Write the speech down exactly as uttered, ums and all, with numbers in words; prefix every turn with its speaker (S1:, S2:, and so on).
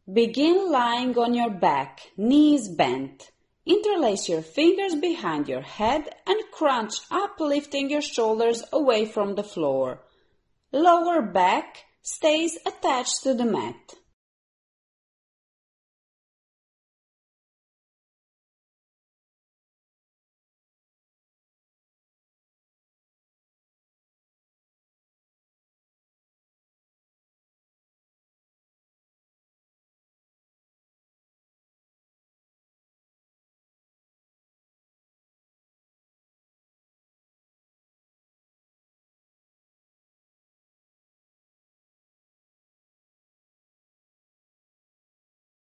S1: Begin lying on your back, knees bent. Interlace your fingers behind your head and crunch up, lifting your shoulders away from the floor. Lower back stays attached to the mat.